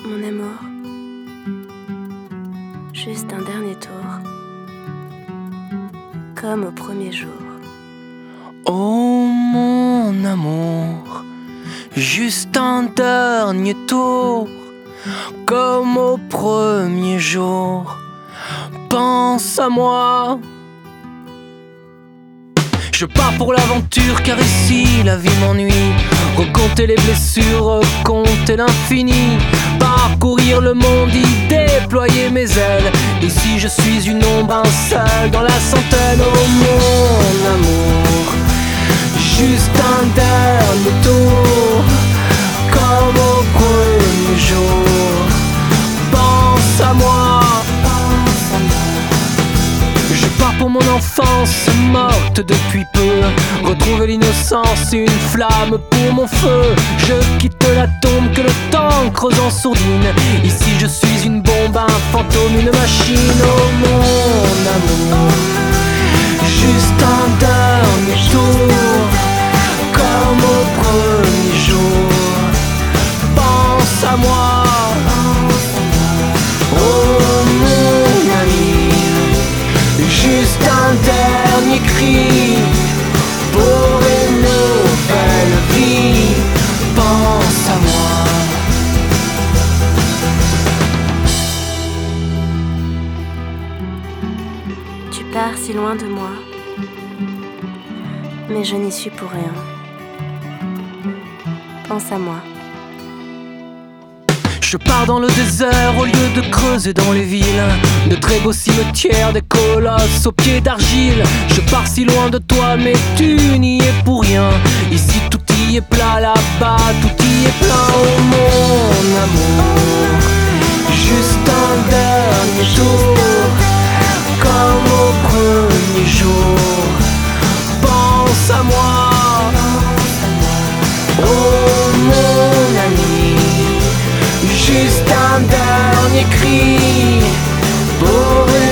mon amour. Juste un dernier tour, comme au premier jour. Oh mon amour, juste un dernier tour, comme au premier jour. Pense à moi. Je pars pour l'aventure car ici la vie m'ennuie. Recompter les blessures, recompter l'infini. Parcourir le monde, y déployer mes ailes. Ici je suis une ombre, un seul dans la centaine. Oh mon amour, juste un dernier tour, comme au premier jour. Pense à moi. Je pars pour mon enfance morte depuis peu, retrouver l'innocence et une flamme pour mon feu. Je quitte la tombe que le temps creuse en sourdine. Ici je suis une bombe, un fantôme, une machine. Oh mon amour, juste un dernier tour, comme au premier jour. Pense à moi. Oh mon ami, juste un dernier cri pour une nouvelle vie. Pense à moi. Tu pars si loin de moi, mais je n'y suis pour rien. Pense à moi. Je pars dans le désert au lieu de creuser dans les villes. De très beaux cimetières, des colosses aux pieds d'argile. Je pars si loin de toi mais tu n'y es pour rien. Ici tout y est plat, là-bas tout y est plein. Oh mon amour, juste un dernier tour, comme au premier jour. Pense à moi. Oh mon ami, juste un dernier cri pour